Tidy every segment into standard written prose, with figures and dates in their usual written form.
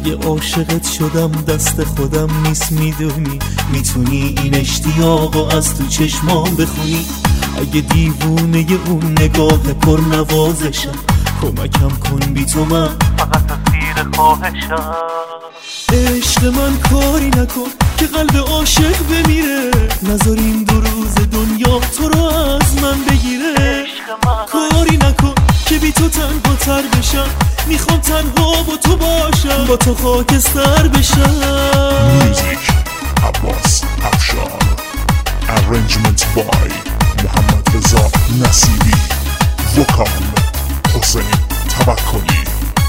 اگه عاشقت شدم دست خودم نیست میدونی، میتونی این اشتیاقو از تو چشمام بخونی. اگه دیوونه اون نگاه پر نوازشم، کمکم کن بی تو من فقط اسیر خواهشم. عشق من کاری نکن که قلب عاشق بمیره، نذار این 2 روز دنیا تو رو از من بگیره. کاری نکن که بی تو تنها تر بشم، میخوام تنها با تو باشم، با تو خاکستر بشم. Music عباس افشار. Arrangement by محمد رضا نصیری. وکال حسین توکلی.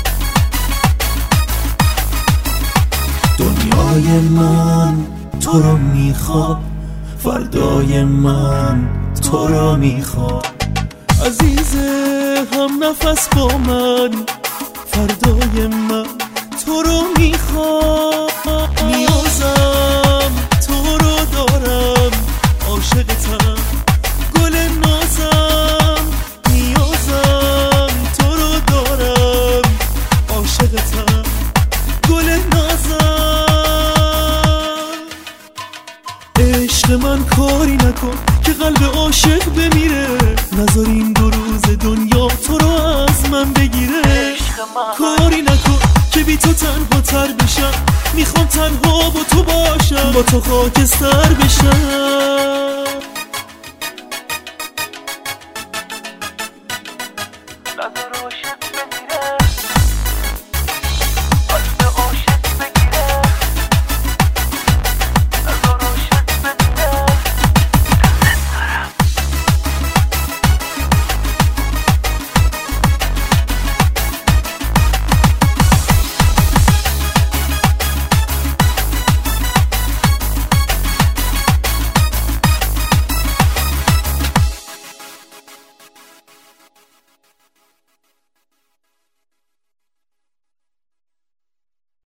دنیای من تو رو میخواد، فردای من تو رو میخواد. عزیز هم نفس با من، فردای من تو رو میخواد. نیازم تو رو دارم، عاشقتم گل نازم. نیازم تو رو دارم، عاشقتم گل نازم. عشق من کاری نکن که قلب عاشق بمیره، نذار این 2 روز دنیا تو رو از من بگیره. کاری نکن که بی تو تنها تر بشم، میخوام تنها با تو باشم، با تو خاکستر بشم.